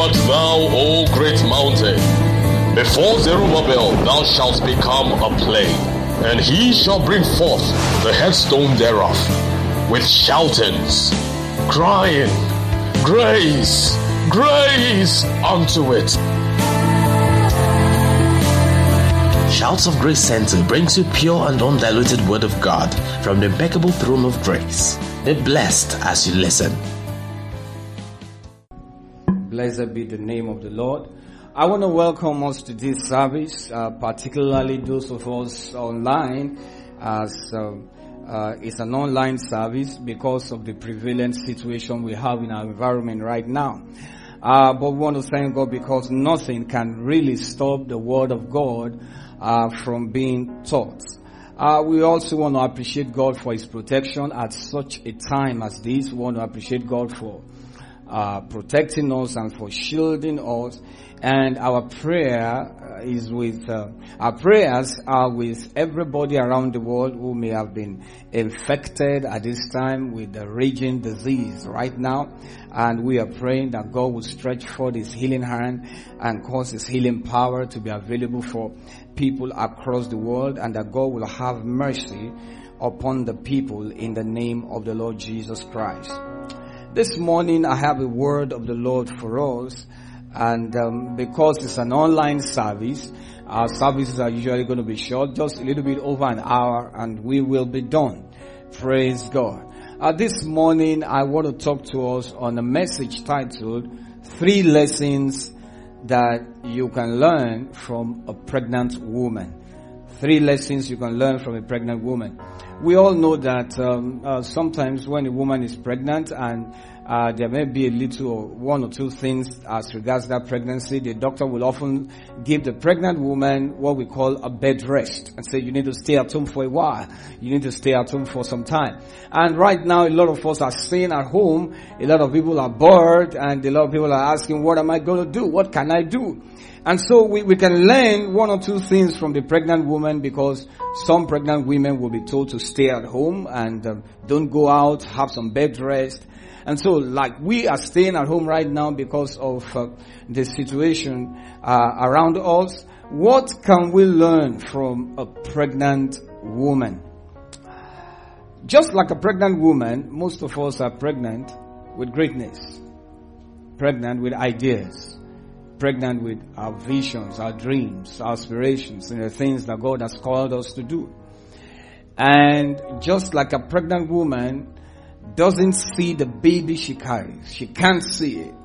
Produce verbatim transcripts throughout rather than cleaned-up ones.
art thou, O great mountain? Before Zerubbabel thou shalt become a plain, and he shall bring forth the headstone thereof, with shoutings, crying, grace, grace unto it. Shouts of Grace Center brings you pure and undiluted word of God from the impeccable throne of grace. Be blessed as you listen. Blessed be the name of the Lord. I want to welcome us to this service, uh, particularly those of us online, as uh, uh, it's an online service because of the prevalent situation we have in our environment right now. Uh, but we want to thank God because nothing can really stop the word of God uh, from being taught. Uh, we also want to appreciate God for His protection at such a time as this. We want to appreciate God for uh, protecting us and for shielding us. And our prayer is with, uh, our prayers are with everybody around the world who may have been infected at this time with the raging disease right now. And we are praying that God will stretch forth His healing hand and cause His healing power to be available for people across the world, and that God will have mercy upon the people in the name of the Lord Jesus Christ. This morning I have a word of the Lord for us. And um, because it's an online service, our services are usually going to be short, just a little bit over an hour, and we will be done. Praise God. Uh, this morning, I want to talk to us on a message titled, Three Lessons That You Can Learn from a Pregnant Woman. Three lessons you can learn from a pregnant woman. We all know that um, uh, sometimes when a woman is pregnant and Uh, there may be a little or one or two things as regards that pregnancy. The doctor will often give the pregnant woman what we call a bed rest and say, you need to stay at home for a while. You need to stay at home for some time. And right now, a lot of us are staying at home. A lot of people are bored, and a lot of people are asking, what am I going to do? What can I do? And so we, we can learn one or two things from the pregnant woman, because some pregnant women will be told to stay at home and um, don't go out, have some bed rest. And so, like we are staying at home right now because of uh, the situation uh, around us, what can we learn from a pregnant woman? Just like a pregnant woman, most of us are pregnant with greatness, pregnant with ideas, pregnant with our visions, our dreams, our aspirations, and the things that God has called us to do. And just like a pregnant woman doesn't see the baby she carries, she can't see it,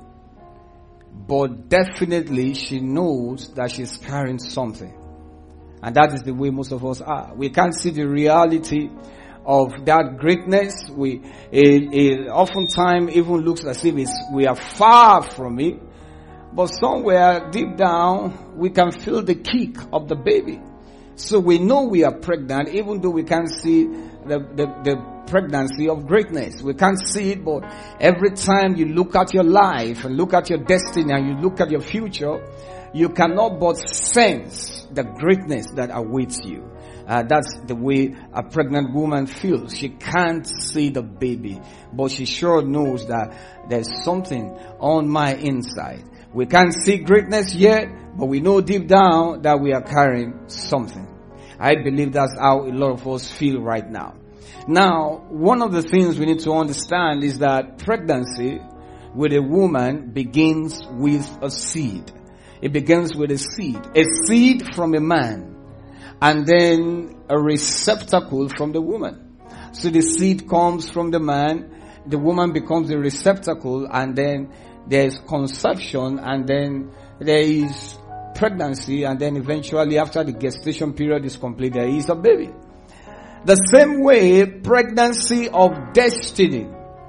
but definitely she knows that she's carrying something. And that is the way most of us are. We can't see the reality of that greatness. We it, it oftentimes even looks as if it's, we are far from it, but somewhere deep down we can feel the kick of the baby. So we know we are pregnant, even though we can't see the, the, the pregnancy of greatness. We can't see it, but every time you look at your life and look at your destiny and you look at your future, you cannot but sense the greatness that awaits you. Uh, that's the way a pregnant woman feels. She can't see the baby, but she sure knows that there's something on my inside. We can't see greatness yet, but we know deep down that we are carrying something. I believe that's how a lot of us feel right now. Now, one of the things we need to understand is that pregnancy with a woman begins with a seed. It begins with a seed. A seed from a man, and then a receptacle from the woman. So the seed comes from the man, the woman becomes the receptacle, and then there's conception, and then there is pregnancy, and then eventually after the gestation period is complete, there is a baby. The same way, pregnancy of destiny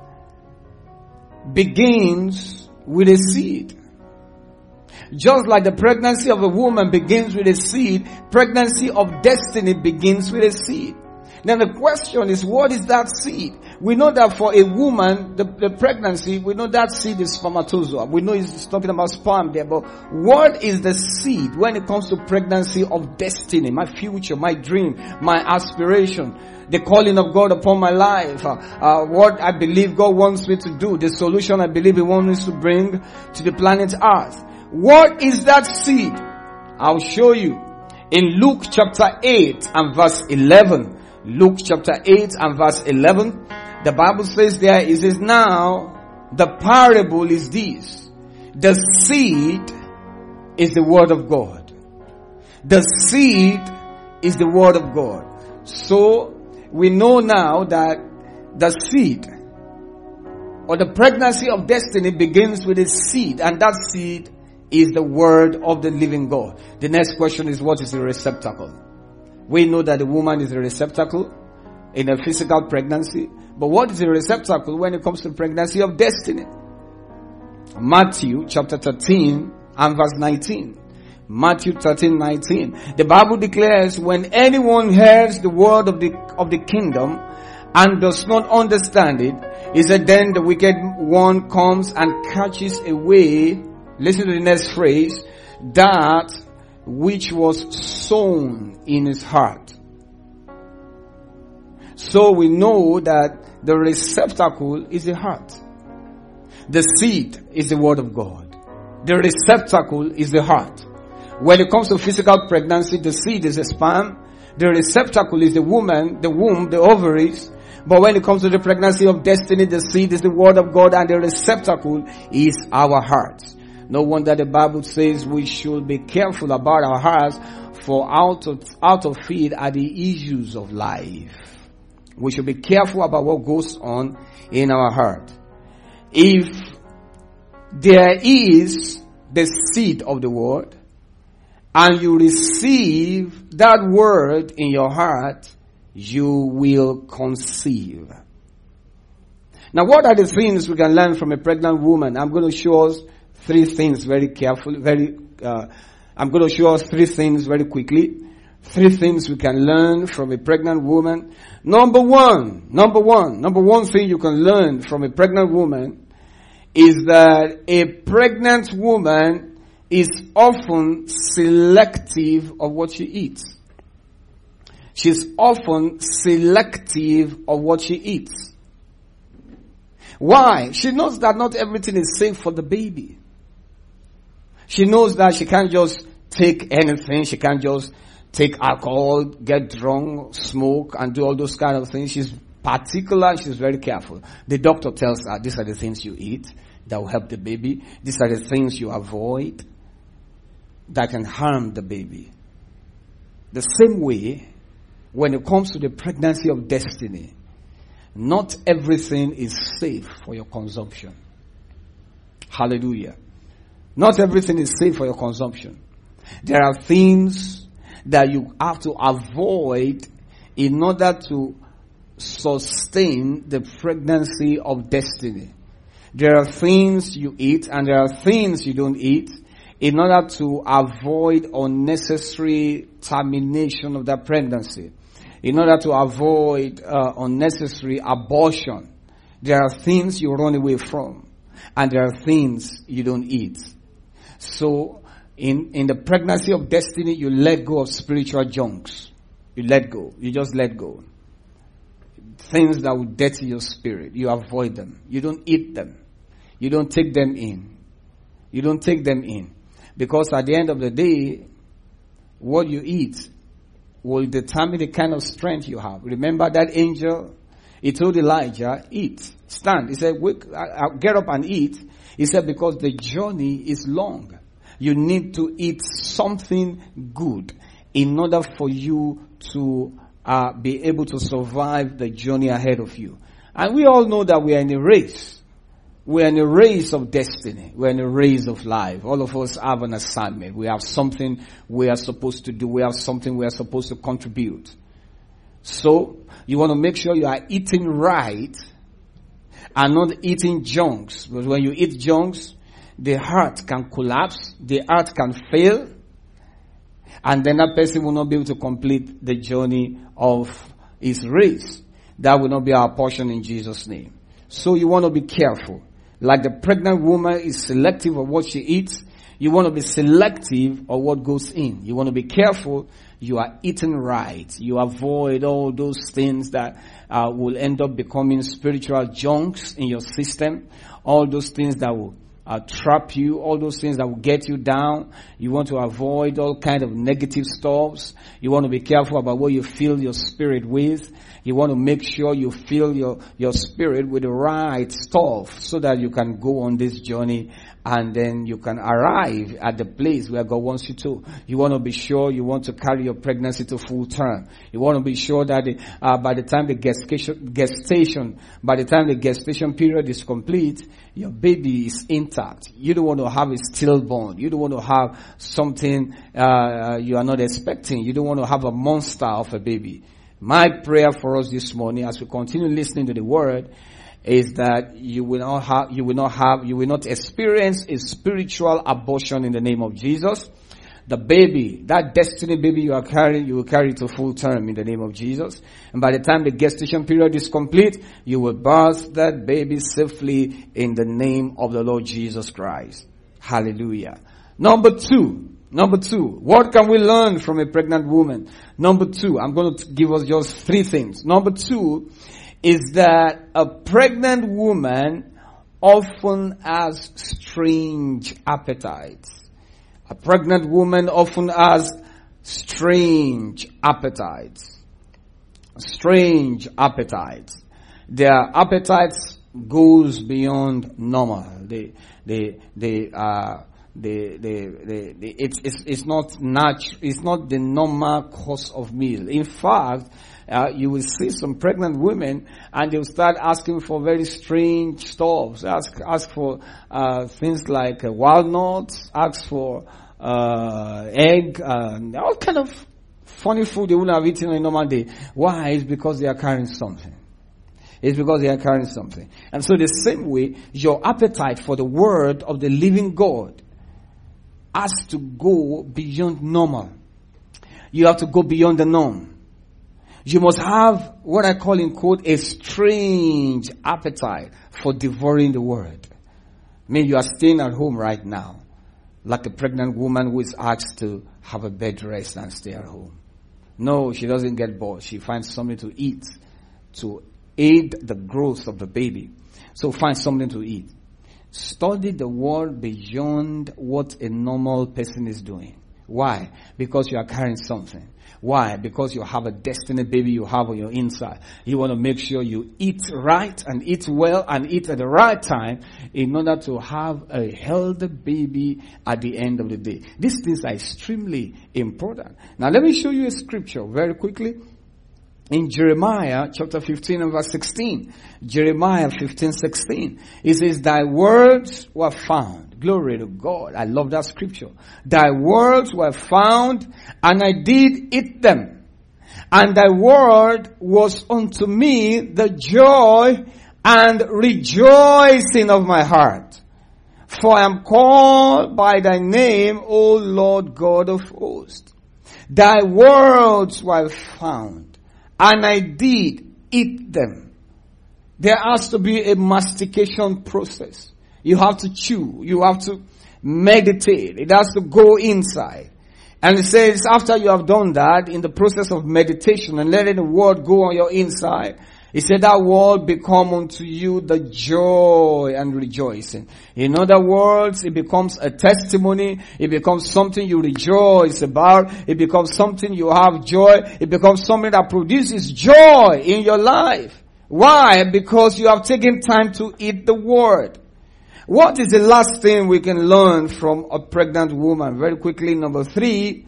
begins with a seed. Just like the pregnancy of a woman begins with a seed, pregnancy of destiny begins with a seed. Then the question is, what is that seed? We know that for a woman, the, the pregnancy, we know that seed is spermatozoa. We know it's talking about sperm there, but what is the seed when it comes to pregnancy of destiny, my future, my dream, my aspiration, the calling of God upon my life, uh, uh, what I believe God wants me to do, the solution I believe He wants me to bring to the planet Earth. What is that seed? I'll show you. In Luke chapter eight and verse eleven, Luke chapter eight and verse eleven, the Bible says there, it says, now the parable is this: the seed is the word of God. The seed is the word of God. So we know now that the seed or the pregnancy of destiny begins with a seed, and that seed is the word of the living God. The next question is, what is the receptacle? We know that the woman is the receptacle in a physical pregnancy, but what is the receptacle when it comes to pregnancy of destiny? Matthew chapter thirteen and verse nineteen. Matthew thirteen, nineteen. The Bible declares, when anyone hears the word of the of the kingdom and does not understand it, he said, then the wicked one comes and catches away, listen to the next phrase, that which was sown in his heart. So we know that the receptacle is the heart. The seed is the word of God. The receptacle is the heart. When it comes to physical pregnancy, the seed is the sperm. The receptacle is the woman, the womb, the ovaries. But when it comes to the pregnancy of destiny, the seed is the word of God and the receptacle is our hearts. No wonder the Bible says we should be careful about our hearts, for out of, out of it are the issues of life. We should be careful about what goes on in our heart. If there is the seed of the word, and you receive that word in your heart, you will conceive. Now, what are the things we can learn from a pregnant woman? I'm going to show us three things very carefully. Very, uh, I'm going to show us three things very quickly. Three things we can learn from a pregnant woman. Number one, number one, number one thing you can learn from a pregnant woman is that a pregnant woman is often selective of what she eats. She's often selective of what she eats. Why? She knows that not everything is safe for the baby. She knows that she can't just take anything. She can't just take alcohol, get drunk, smoke, and do all those kind of things. She's particular. She's very careful. The doctor tells her, these are the things you eat that will help the baby. These are the things you avoid that can harm the baby. The same way, when it comes to the pregnancy of destiny, not everything is safe for your consumption. Hallelujah. Not everything is safe for your consumption. There are things that you have to avoid in order to sustain the pregnancy of destiny. There are things you eat and there are things you don't eat in order to avoid unnecessary termination of that pregnancy. In order to avoid uh, unnecessary abortion. There are things you run away from. And there are things you don't eat. So, in, in the pregnancy of destiny, you let go of spiritual junks. You let go. You just let go. Things that will dirty your spirit. You avoid them. You don't eat them. You don't take them in. You don't take them in. Because at the end of the day, what you eat will determine the kind of strength you have. Remember that angel? He told Elijah, eat, stand. He said, Wake, I'll get up and eat. He said, because the journey is long. You need to eat something good in order for you to uh, be able to survive the journey ahead of you. And we all know that we are in a race. We're in a race of destiny. We're in a race of life. All of us have an assignment. We have something we are supposed to do. We have something we are supposed to contribute. So, you want to make sure you are eating right and not eating junks. Because when you eat junks, the heart can collapse, the heart can fail, and then that person will not be able to complete the journey of is raised. That will not be our portion in Jesus' name. So you want to be careful. Like the pregnant woman is selective of what she eats, you want to be selective of what goes in. You want to be careful. You are eating right. You avoid all those things that uh, will end up becoming spiritual junks in your system. All those things that will uh, trap you. All those things that will get you down. You want to avoid all kind of negative stuffs. You want to be careful about what you fill your spirit with. You want to make sure you fill your, your spirit with the right stuff so that you can go on this journey and then you can arrive at the place where God wants you to. You want to be sure you want to carry your pregnancy to full term. You want to be sure that the, uh, by the time the gestation, gestation, by the time the gestation period is complete, your baby is intact. You don't want to have a stillborn. You don't want to have something uh, you are not expecting. You don't want to have a monster of a baby. My prayer for us this morning, as we continue listening to the word, is that you will not have, you will not have, you will not experience a spiritual abortion in the name of Jesus. The baby, that destiny baby you are carrying, you will carry to full term in the name of Jesus. And by the time the gestation period is complete, you will birth that baby safely in the name of the Lord Jesus Christ. Hallelujah. Number two. Number two, what can we learn from a pregnant woman? Number two, I'm going to give us just three things. Number two is that a pregnant woman often has strange appetites. A pregnant woman often has strange appetites. Strange appetites. Their appetites goes beyond normal. They, they, they, uh, The, the, the, the, it's, it's, it's not natural, it's not the normal course of meal. In fact, uh, you will see some pregnant women and they'll start asking for very strange stuff. Ask, ask for, uh, things like uh, walnuts, ask for, uh, egg, uh, all kind of funny food they wouldn't have eaten on a normal day. Why? It's because they are carrying something. It's because they are carrying something. And so the same way, your appetite for the word of the living God has to go beyond normal. You have to go beyond the norm. You must have what I call in quote a strange appetite for devouring the word. I mean, you are staying at home right now, like a pregnant woman who is asked to have a bed rest and stay at home. No, she doesn't get bored. She finds something to eat to aid the growth of the baby. So find something to eat. Study the word beyond what a normal person is doing. Why? Because you are carrying something. Why? Because you have a destiny baby you have on your inside. You want to make sure you eat right and eat well and eat at the right time in order to have a healthy baby at the end of the day. These things are extremely important. Now let me show you a scripture very quickly. In Jeremiah chapter fifteen and verse sixteen, Jeremiah fifteen, sixteen, it says, thy words were found. Glory to God. I love that scripture. Thy words were found and I did eat them. And thy word was unto me the joy and rejoicing of my heart. For I am called by thy name, O Lord God of hosts. Thy words were found. And I did eat them. There has to be a mastication process. You have to chew. You have to meditate. It has to go inside. And it says after you have done that, in the process of meditation and letting the word go on your inside, it said that word become unto you the joy and rejoicing. In other words, it becomes a testimony. It becomes something you rejoice about. It becomes something you have joy. It becomes something that produces joy in your life. Why? Because you have taken time to eat the word. What is the last thing we can learn from a pregnant woman? Very quickly, number three.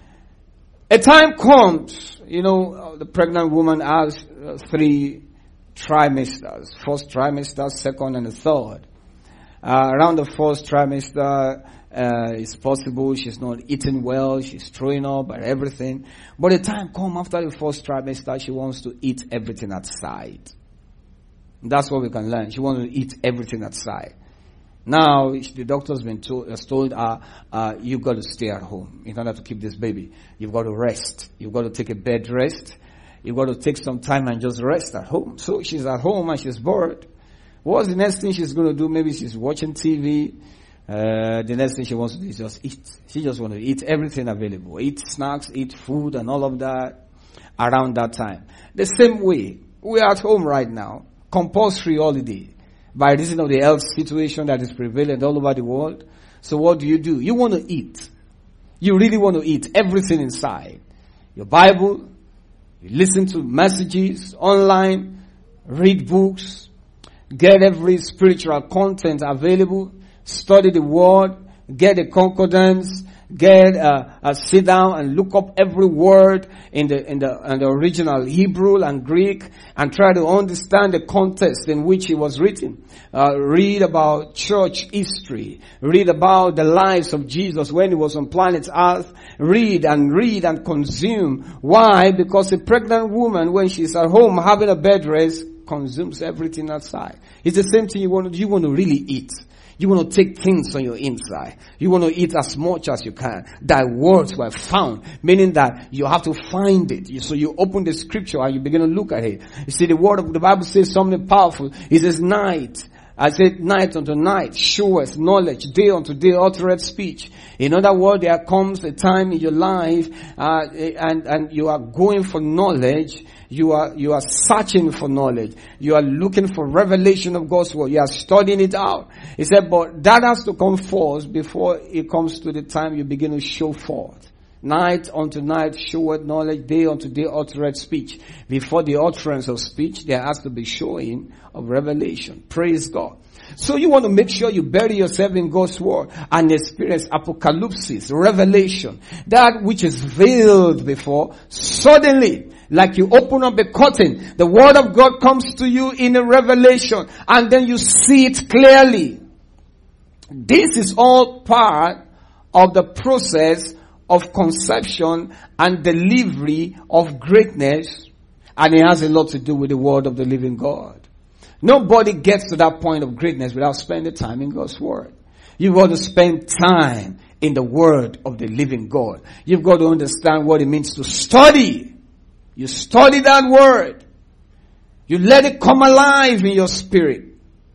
A time comes, you know, the pregnant woman has uh, three trimesters. First trimester, second and the third. Uh, around the first trimester, uh, it's possible she's not eating well, she's throwing up and everything. But the time comes after the first trimester, she wants to eat everything at sight. That's what we can learn. She wants to eat everything at sight. Now, the doctor's been told, has told her, uh, you've got to stay at home in order to keep this baby. You've got to rest. You've got to take a bed rest. You've got to take some time and just rest at home. So she's at home and she's bored. What's the next thing she's going to do? Maybe she's watching T V. Uh, the next thing she wants to do is just eat. She just wants to eat everything available. Eat snacks, eat food and all of that around that time. The same way, we're at home right now. Compulsory holiday. By reason of the health situation that is prevalent all over the world. So what do you do? You want to eat. You really want to eat everything inside. Your Bible, you listen to messages online, read books, get every spiritual content available, study the word, get a concordance, get a, a sit down and look up every word in the in the in the original Hebrew and Greek and try to understand the context in which it was written. Uh, read about church history. Read about the lives of Jesus when he was on planet Earth. Read and read and consume. Why? Because a pregnant woman, when she's at home having a bed rest, consumes everything outside. It's the same thing you want to, you want to really eat. You want to take things on your inside. You want to eat as much as you can. Thy words were found, meaning that you have to find it. So you open the scripture and you begin to look at it. You see, the word of the Bible says something powerful. It says, night. I said, night unto night showeth knowledge, day unto day uttereth speech. In other words, there comes a time in your life, uh, and, and you are going for knowledge. You are, you are searching for knowledge. You are looking for revelation of God's word. You are studying it out. He said, but that has to come first before it comes to the time you begin to show forth. Night unto night showeth knowledge, day unto day uttereth speech. Before the utterance of speech, there has to be showing of revelation. Praise God. So you want to make sure you bury yourself in God's word and experience apocalypse, revelation. That which is veiled before, suddenly, like you open up a curtain, the word of God comes to you in a revelation and then you see it clearly. This is all part of the process of conception and delivery of greatness, and it has a lot to do with the word of the living God. Nobody gets to that point of greatness without spending time in God's word. You've got to spend time in the word of the living God. You've got to understand what it means to study. You study that word. You let it come alive in your spirit.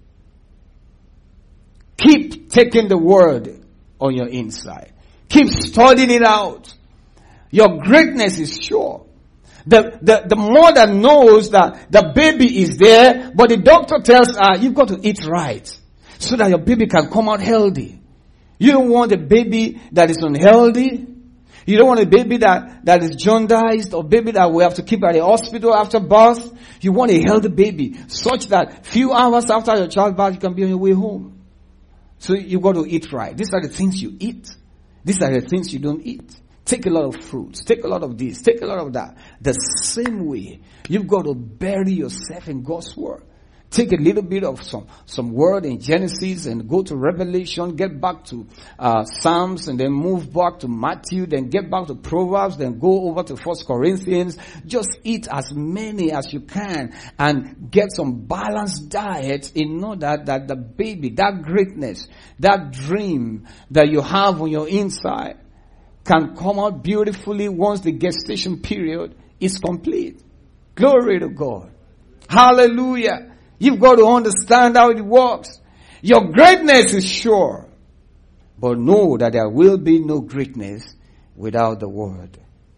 Keep taking the word on your inside. Keep studying it out. Your greatness is sure. The, the, the mother knows that the baby is there, but the doctor tells her, you've got to eat right so that your baby can come out healthy. You don't want a baby that is unhealthy. You don't want a baby that, that is jaundiced or baby that we have to keep at the hospital after birth. You want a healthy baby such that few hours after your childbirth you can be on your way home. So you've got to eat right. These are the things you eat. These are the things you don't eat. Take a lot of fruits. Take a lot of this. Take a lot of that. The same way, you've got to bury yourself in God's word. Take a little bit of some, some word in Genesis and go to Revelation, get back to uh, Psalms and then move back to Matthew, then get back to Proverbs, then go over to First Corinthians. Just eat as many as you can and get some balanced diet in order that the baby, that greatness, that dream that you have on your inside can come out beautifully once the gestation period is complete. Glory to God. Hallelujah. You've got to understand how it works. Your greatness is sure. But know that there will be no greatness without the word.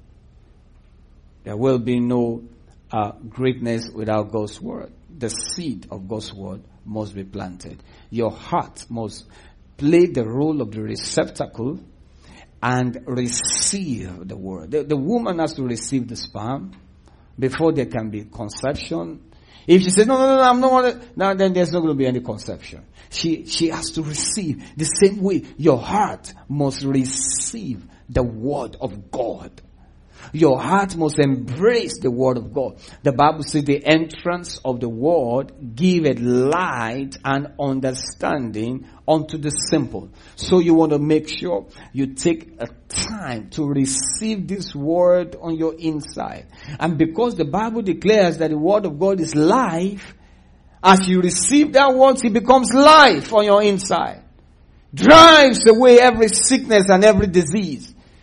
There will be no uh, greatness without God's word. The seed of God's word must be planted. Your heart must play the role of the receptacle and receive the word. The, the woman has to receive the sperm before there can be conception. If she says, no, no, no, I'm not, no, then there's not going to be any conception. She, she has to receive the same way. Your heart must receive the word of God. Your heart must embrace the word of God. The Bible says the entrance of the word giveth light and understanding unto the simple. So you want to make sure you take a time to receive this word on your inside. And because the Bible declares that the word of God is life, as you receive that word, it becomes life on your inside. Drives away every sickness and every disease.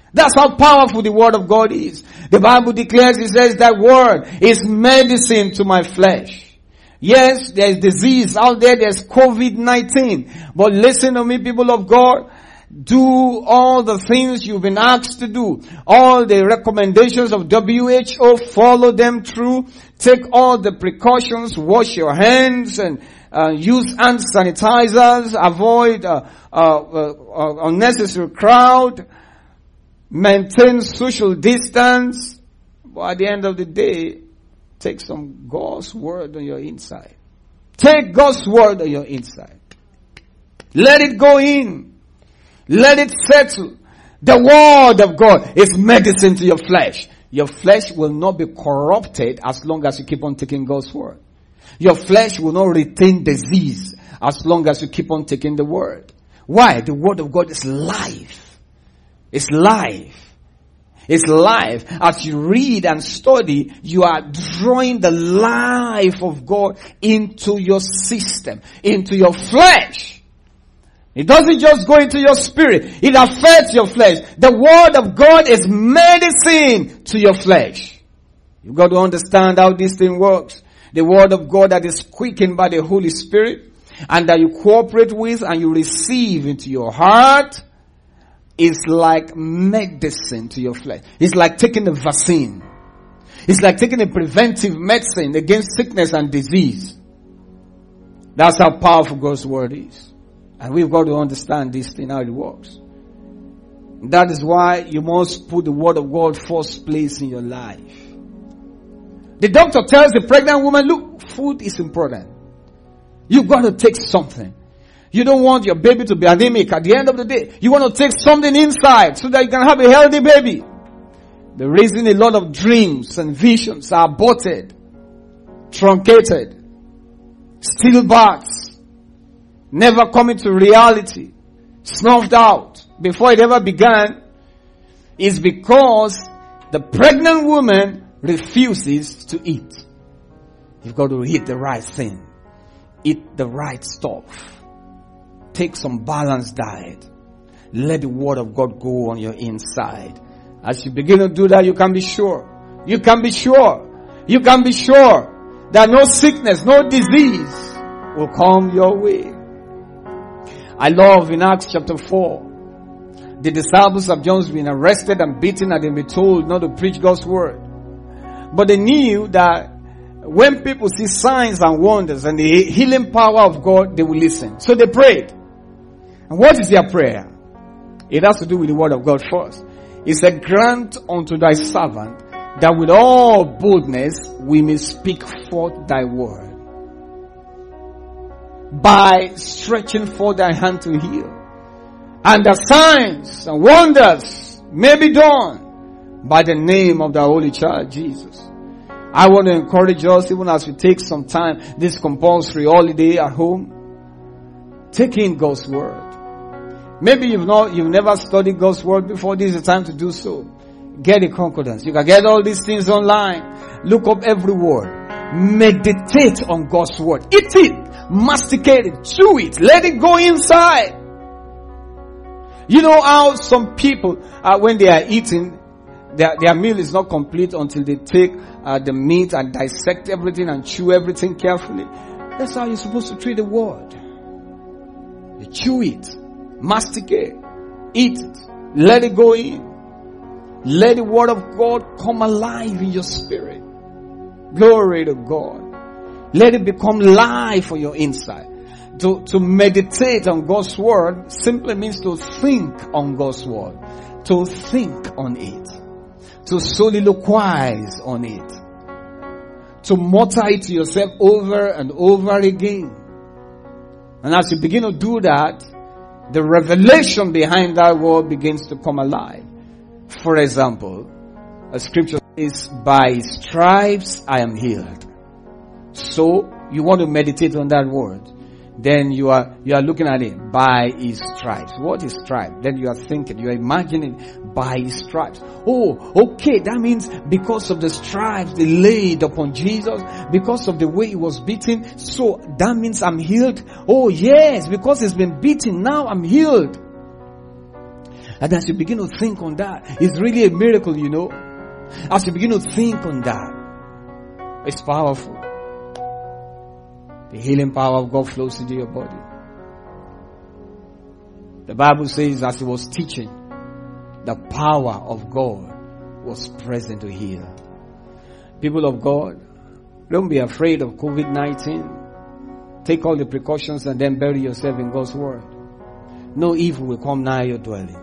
That's how powerful the word of God is. The Bible declares, it says that word is medicine to my flesh. Yes, there's disease out there, there's covid nineteen. But listen to me, people of God. Do all the things you've been asked to do. All the recommendations of W H O, follow them through. Take all the precautions, wash your hands and uh, use hand sanitizers, avoid uh, uh, uh, unnecessary crowd, maintain social distance. But at the end of the day, take some God's word on your inside. Take God's word on your inside. Let it go in. Let it settle. The word of God is medicine to your flesh. Your flesh will not be corrupted as long as you keep on taking God's word. Your flesh will not retain disease as long as you keep on taking the word. Why? The word of God is life. It's life. It's life. As you read and study, you are drawing the life of God into your system, into your flesh. It doesn't just go into your spirit. It affects your flesh. The word of God is medicine to your flesh. You've got to understand how this thing works. The word of God that is quickened by the Holy Spirit and that you cooperate with and you receive into your heart is like medicine to your flesh. It's like taking a vaccine. It's like taking a preventive medicine against sickness and disease. That's how powerful God's word is. And we've got to understand this thing, how it works. That is why you must put the word of God first place in your life. The doctor tells the pregnant woman, look, food is important. You've got to take something. You don't want your baby to be anemic at the end of the day. You want to take something inside so that you can have a healthy baby. The reason a lot of dreams and visions are aborted, truncated, stillbirths, never coming to reality, snuffed out before it ever began, is because the pregnant woman refuses to eat. You've got to eat the right thing. Eat the right stuff. Take some balanced diet. Let the word of God go on your inside. As you begin to do that, you can be sure. You can be sure. You can be sure that no sickness, no disease will come your way. I love in Acts chapter four, the disciples of John been arrested and beaten and they been told not to preach God's word. But they knew that when people see signs and wonders and the healing power of God, they will listen. So they prayed. And what is their prayer? It has to do with the word of God first. It said, grant unto thy servant that with all boldness we may speak forth thy word, by stretching forth thy hand to heal. And the signs and wonders may be done by the name of the Holy Child Jesus. I want to encourage us, even as we take some time, this compulsory holiday at home, take in God's word. Maybe you've not, you've never studied God's word before. This is the time to do so. Get a concordance. You can get all these things online. Look up every word. Meditate on God's word. Eat it. Masticate it. Chew it. Let it go inside. You know how some people, uh, when they are eating, their, their meal is not complete until they take uh, the meat and dissect everything and chew everything carefully. That's how you're supposed to treat the word. You chew it. Masticate. Eat it. Let it go in. Let the word of God come alive in your spirit. Glory to God. Let it become life for your inside. To, to meditate on God's word simply means to think on God's word. To think on it. To soliloquize on it. To mutter it to yourself over and over again. And as you begin to do that, the revelation behind that word begins to come alive. For example, a scripture says, by his stripes I am healed. So, you want to meditate on that word. Then you are, you are looking at it, by his stripes. What is stripe? Then you are thinking, you are imagining, by his stripes. Oh, okay, that means because of the stripes they laid upon Jesus, because of the way he was beaten, so that means I'm healed. Oh yes, because he's been beaten, now I'm healed. And as you begin to think on that, it's really a miracle, you know. As you begin to think on that, it's powerful. The healing power of God flows into your body. The Bible says as he was teaching, the power of God was present to heal. People of God, don't be afraid of covid nineteen. Take all the precautions and then bury yourself in God's word. No evil will come nigh your dwelling.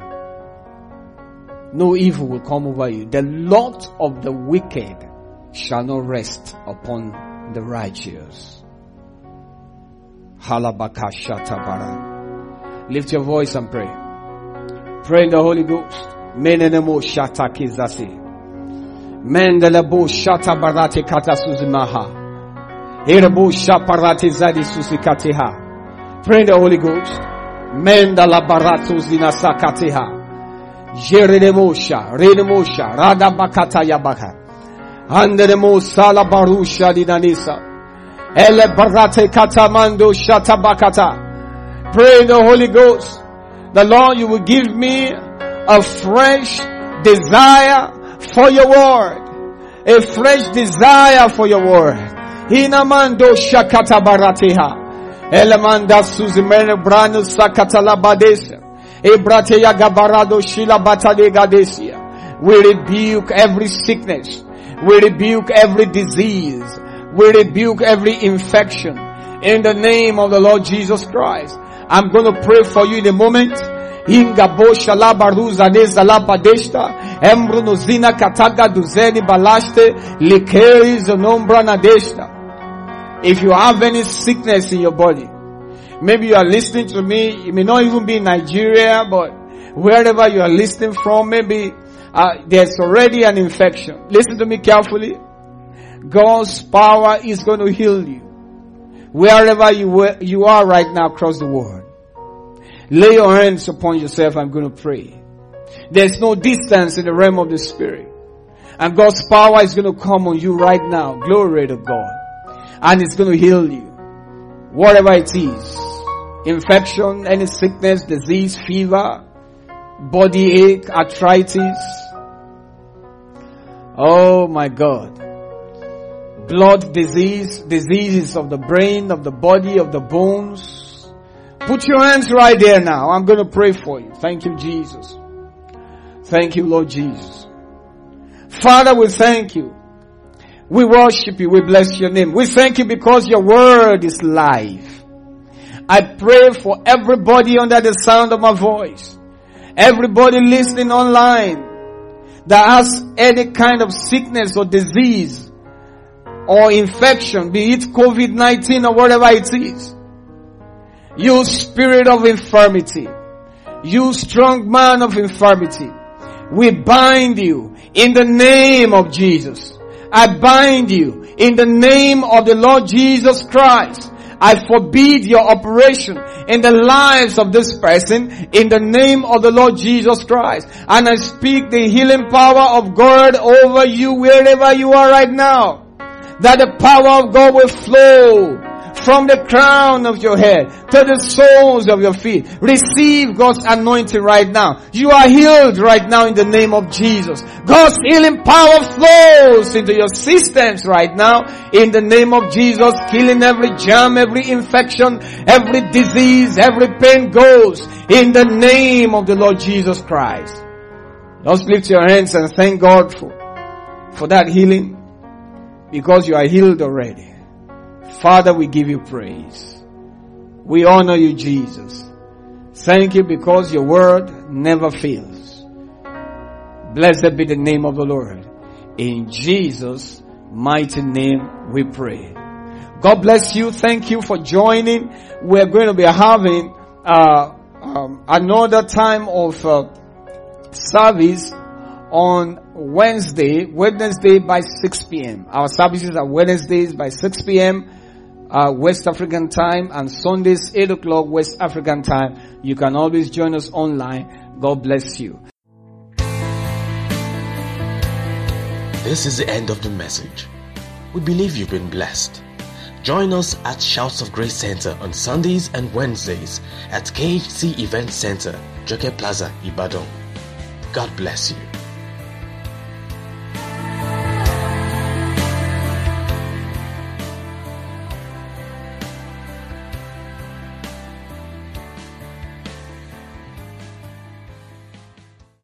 No evil will come over you. The lot of the wicked shall not rest upon the righteous. Halabaka shatabara. Lift your voice and pray. Pray in the Holy Ghost. Menenemo shatakizasi. Mendelebo shatabarate katasuzimaha. Erebo shaparate zadi susikatiha. Pray in the Holy Ghost. Mendalabarato zinasakatiha. Jerenemosha, Renemosha, Radabakata Yabaka. Anderemo Salabarusha Dinanisa. Ele Barate Katamando Shatabakata. Pray in the Holy Ghost. The Lord, you will give me a fresh desire for your word. A fresh desire for your word. Hinamando Shakata Barateha. Elemanda Suzimene Brano Sakatala Badesa. Ebrateya Gabarado Shila Batadega Desia. We rebuke every sickness. We rebuke every disease. We rebuke every infection. In the name of the Lord Jesus Christ. I'm going to pray for you in a moment. Inga bosha la baruza neza la padeshta. Embruno zina kataga duzeni balashte. Likeri zonombra nadeshta. If you have any sickness in your body, maybe you are listening to me, you may not even be in Nigeria, but wherever you are listening from, maybe uh, there's already an infection. Listen to me carefully. God's power is going to heal you. Wherever you, you are right now across the world. Lay your hands upon yourself. I'm going to pray. There's no distance in the realm of the Spirit. And God's power is going to come on you right now. Glory to God. And it's going to heal you. Whatever it is. Infection, any sickness, disease, fever, body ache, arthritis. Oh my God. Blood disease, diseases of the brain, of the body, of the bones. Put your hands right there now. I'm going to pray for you. Thank you, Jesus. Thank you, Lord Jesus. Father, we thank you. We worship you. We bless your name. We thank you because your word is life. I pray for everybody under the sound of my voice. Everybody listening online that has any kind of sickness or disease or infection, be it covid nineteen or whatever it is. You spirit of infirmity, you strong man of infirmity, we bind you in the name of Jesus. I bind you in the name of the Lord Jesus Christ. I forbid your operation in the lives of this person in the name of the Lord Jesus Christ. And I speak the healing power of God over you wherever you are right now. That the power of God will flow from the crown of your head to the soles of your feet. Receive God's anointing right now. You are healed right now in the name of Jesus. God's healing power flows into your systems right now in the name of Jesus. Killing every germ, every infection, every disease, every pain goes in the name of the Lord Jesus Christ. Just lift your hands and thank God for, for that healing. Because you are healed already. Father, we give you praise. We honor you, Jesus. Thank you because your word never fails. Blessed be the name of the Lord. In Jesus' mighty name we pray. God bless you. Thank you for joining. We're going to be having uh, um, another time of uh, service on Wednesday, Wednesday by six p.m. Our services are Wednesdays by six p.m. Uh, West African time, and Sundays eight o'clock West African time. You can always join us online. God bless you. This is the end of the message. We believe you've been blessed. Join us at Shouts of Grace Center on Sundays and Wednesdays at K H C Event Center, Joke Plaza, Ibadan. God bless you.